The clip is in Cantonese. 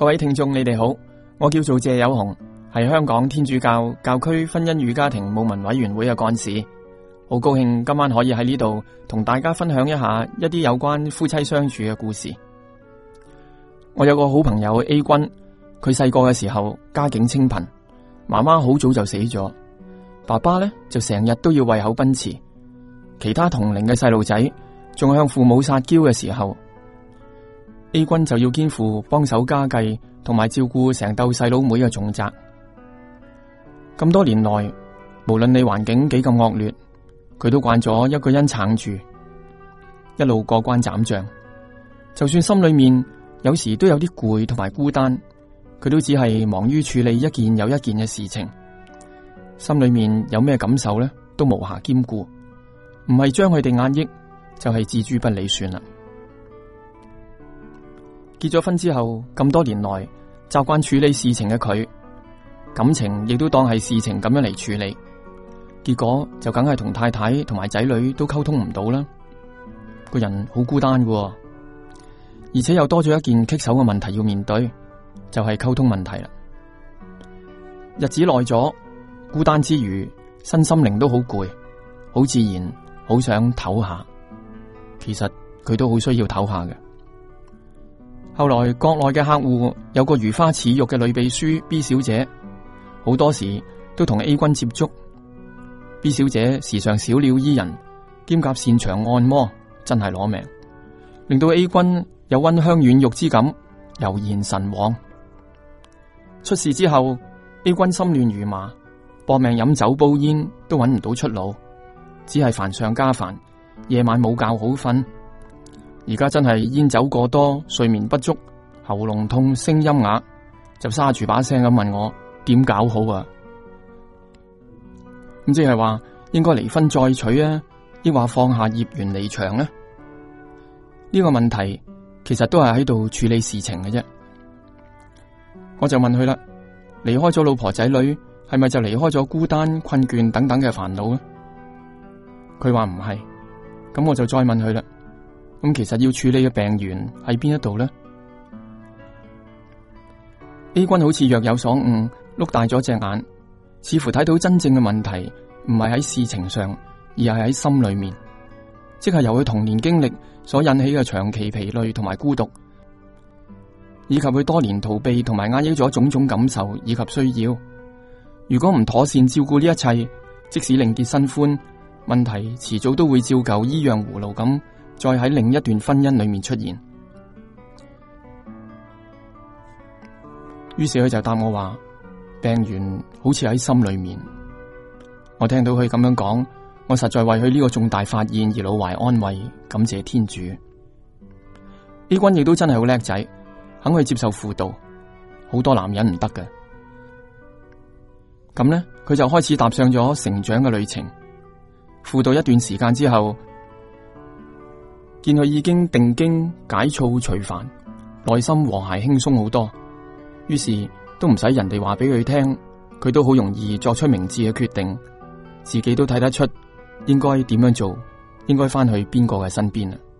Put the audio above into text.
各位聽眾，你哋好，我叫做謝友雄，係香港天主教教區婚姻與家庭務民委員會嘅幹事，好高興今晚可以喺呢度同大家分享一下一啲有關夫妻相處嘅故事。我有個好朋友 A 君，佢細個嘅時候家境清貧，媽媽好早就死咗，爸爸呢就成日都要為口奔馳，其他同齡嘅細路仔仲向父母撒嬌嘅時候，A 君就要肩負幫手家計同埋照顧成竇細佬妹嘅重責。咁多年來，無論你環境幾咁惡劣，佢都慣咗一個人撐住，一路過關斬將。就算心裏面有時都有啲攰同埋孤單，佢都只係忙於處理一件又一件嘅事情，心裏面有咩感受呢，都無暇兼顧，唔係將佢哋壓抑，就係置諸不理算啦。結咗婚之後咁多年來，習慣處理事情嘅佢，感情亦都當係事情咁樣嚟處理，結果就梗係同太太同埋仔女都溝通唔到啦，個人好孤單㗎，而且又多咗一件棘手嘅問題要面對，就係溝通問題啦。日子耐咗，孤單之餘，身心靈都好攰，好自然，好想唞下。其實佢都好需要唞下嘅。後來國內嘅客戶有個如花似玉嘅女秘書 B 小姐，好多時都同 A 君接觸。B 小姐時常小鳥依人，兼夾擅長按摩，真係攞命，令到 A 君有溫香軟玉之感，悠然神往。出事之後 ，A 君心亂如麻，搏命飲酒煲煙都揾唔到出路，只係煩上加煩，夜晚冇覺好瞓。而家真係煙酒過多，睡眠不足，喉嚨痛，聲音啞，就沙住把聲咁問我點搞好啊？咁即係話應該離婚再娶啊，抑或放下業緣離場呢？呢個問題其實都係喺度處理事情嘅啫。我就問佢啦，離開咗老婆仔女，係咪就離開咗孤單、困倦等等嘅煩惱呢？佢話唔係，咁我就再問佢啦。咁其實要處理嘅病源喺邊一度呢？ A 君好似若有所悟，碌大咗隻眼，似乎睇到真正嘅問題唔係喺事情上，而係喺心裏面，即係由佢童年經歷所引起嘅長期疲累同埋孤獨，以及佢多年逃避同埋壓抑咗種種感受以及需要。如果唔妥善照顧呢一切，即使另結新歡，問題遲早都會照舊依樣葫蘆咁再喺另一段婚姻裏面出現。於是佢就答我話，病源好似喺心裏面。我聽到佢咁樣講，我實在為佢呢個重大發現而老懷安慰，感謝天主。A 君亦都真係好叻仔，肯去接受輔導，好多男人唔得嘅。咁呢，佢就開始踏上咗成長嘅旅程。輔導一段時間之後，見佢已經定驚解躁除煩，內心和諧輕鬆好多，於是都唔使人哋話俾佢聽，佢都好容易作出明智嘅決定，自己都睇得出應該點樣做，應該翻去邊個嘅身邊啊。